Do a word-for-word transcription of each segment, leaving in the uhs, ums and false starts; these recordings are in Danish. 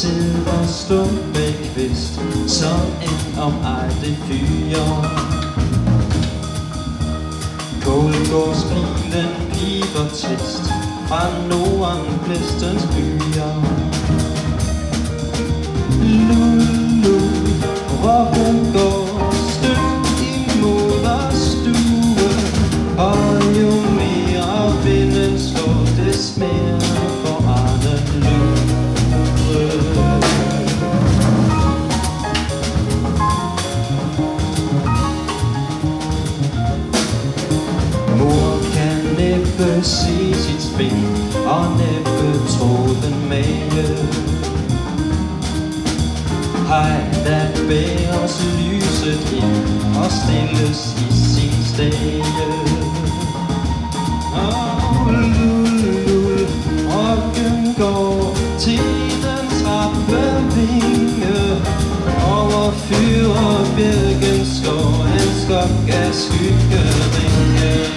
altid at stå med kvist, som en omejdet fyr. Kålgårdsbilen piber trist fra Norden, blæstens byer. Lul, lul, råben går støt imod vores stue, og jo mere vinden slår, des mere for Arne Lure. Mor kan næppe se sit spil, og næppe tråden mage. Hej, der bæres lyset ind og stilles i sin stage. Og lul, lul, rokken går tidens rappevinge, over fyr og bjergens skår en skok af skyggeringe.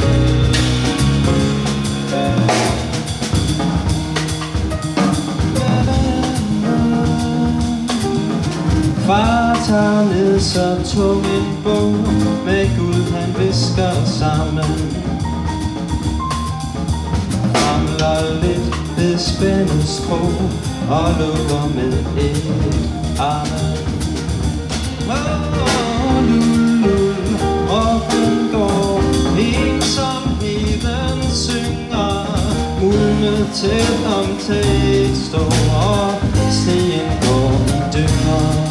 Far tager ned så tung en bog, med Gud han visker sammen. Ramler lidt ved spændet sprog, og lukker med et amen. Åh, lul, lul, rocken går, ensomheden synger, mulmet tæt om tæt står, og stien går i dynger.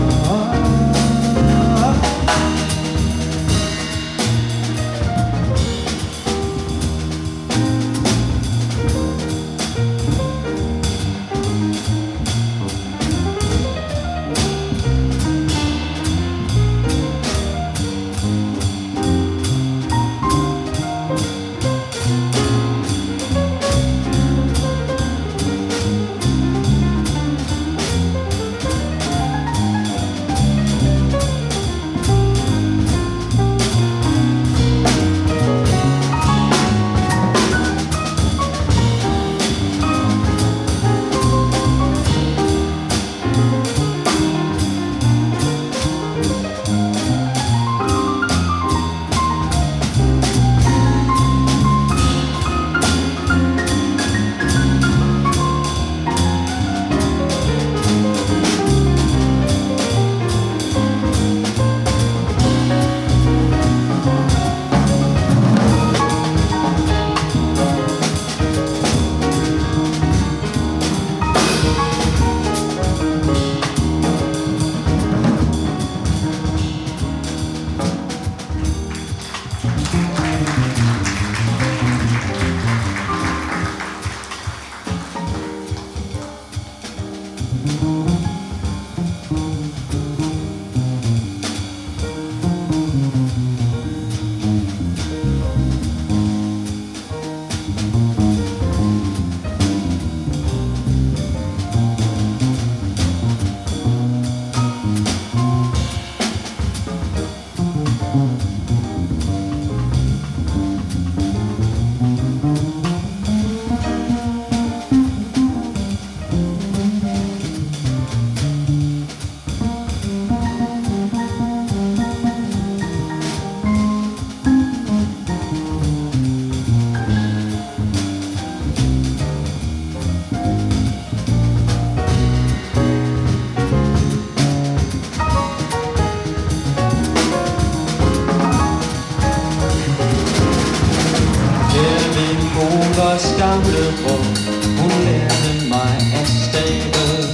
Moders gamle rum, hun lærte mig at stave,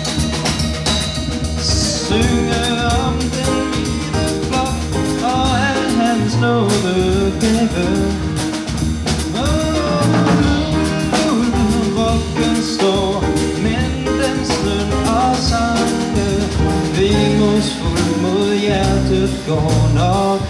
synge om den hvide flok og al hans nåde gave. Rocken står, men den snøn og sange, vemosfuld mod hjertet går, når